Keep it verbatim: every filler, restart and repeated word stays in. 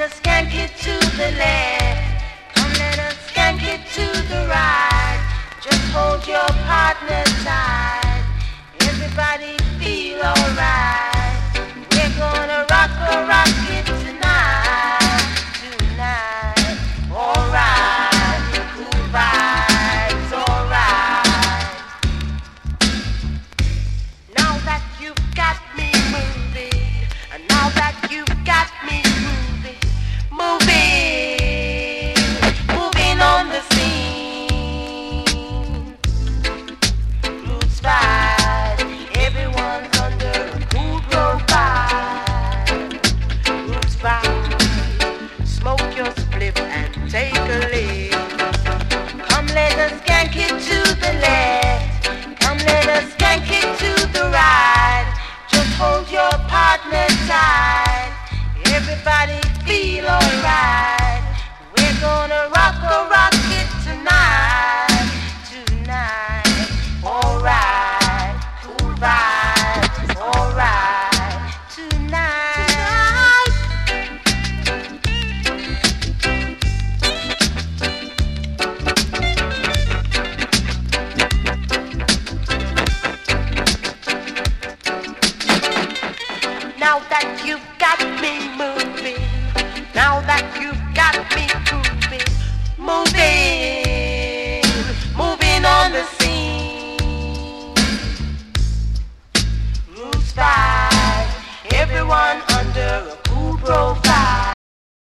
us skank it to the left. Come let us skank it to the right. Just hold your partner tight. Everybody feel alright. We're gonna rock a rock it tonight. Tonight. Alright. Cool vibes. Alright. Now that you've got me moving, and now that you've got me moving, moving, moving on the scene. Roots vibe, everyone's under a cool profile. Roots vibe, smoke your spliff and take a lead. Come let us skank it to the left. Come let us skank it to the right. Just hold your partner tight. Everybody feel alright. We're gonna